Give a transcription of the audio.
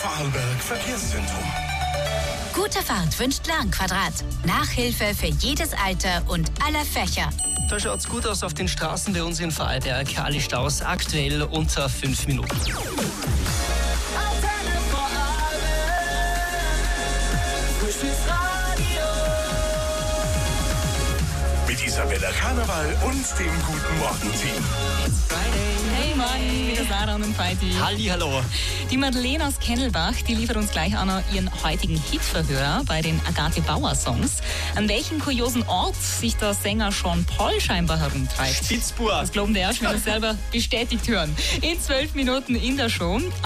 Vorarlberg Verkehrszentrum. Gute Fahrt wünscht Lernquadrat. Nachhilfe für jedes Alter und aller Fächer. Da schaut's gut aus auf den Straßen bei uns in Vorarlberg. Alle Staus aktuell unter 5 Minuten. Mit Isabella Karneval und dem guten Morgen-Team. Hey Mann, wieder Sarah und Feiti. Hallihallo. Die Madeleine aus Kennelbach, die liefert uns gleich auch noch ihren heutigen Hitverhörer bei den Agathe Bauer Songs. An welchem kuriosen Ort sich der Sänger Sean Paul scheinbar herumtreibt? Spitzburg. Das glauben die erst, wenn wir selber bestätigt hören. In 12 Minuten in der Show.